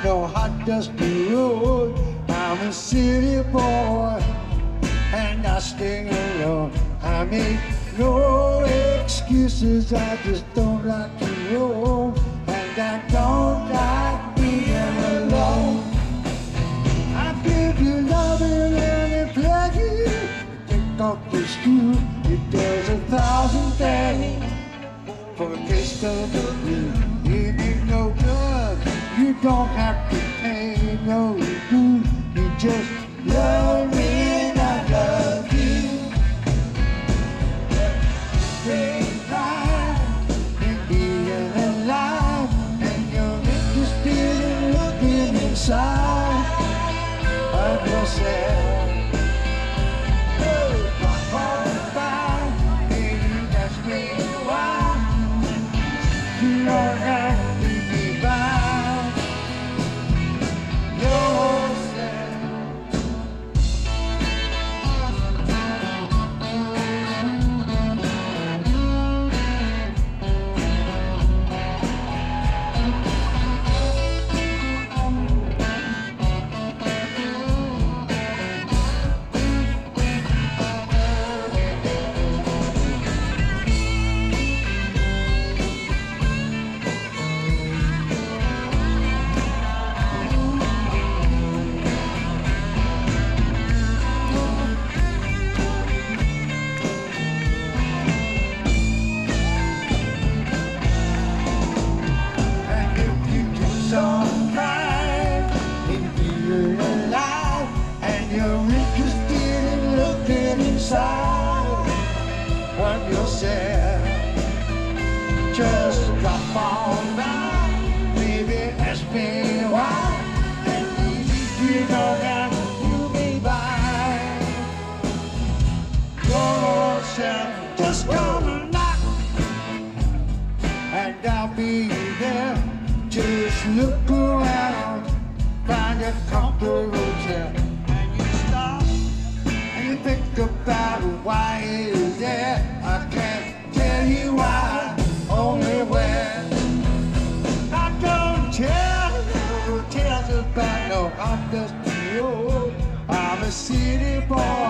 no hot dusty road. I'm a city boy, and I stay alone. I make no excuses, I just don't like to roam, and I don't like being alone. I give you loving and pleasure. Take off the screw, it does 1,000 things for a taste of the blue. It ain't no good, you don't have to pay, no you do. You just love me and I love you. Great time in being alive, and you're interested in looking inside of yourself. You don't have to be by yourself. Of yourself, just drop on by, baby, ask me why, and you don't have to be by yourself. Just come and knock, and I'll be there. Just look around, find a comfortable chair, and you stop and you think about why it is there. I can't tell you why, only when I don't tell no tales about no hot dusty road. I'm a city boy.